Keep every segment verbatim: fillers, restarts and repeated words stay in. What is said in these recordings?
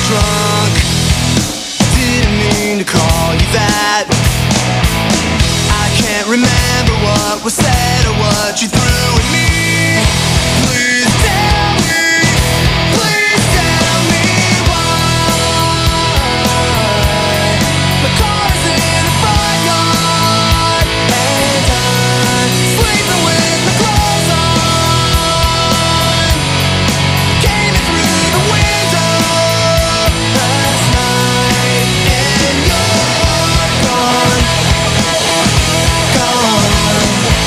drunk. Didn't mean to call you that. I can't remember what was said or what you threw at me. Please tell me, please tell me why. My car's in the front yard and I'm sleeping with my clothes on. Came in through the window last night and you're gone, gone.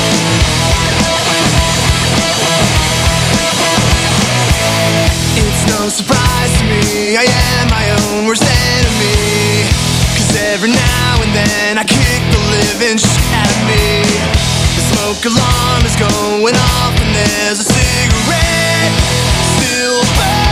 It's no surprise to me, I am my own worst enemy. Cause every now and then I kick the living shit out of me. The smoke alarm is going off and there's a cigarette still burning.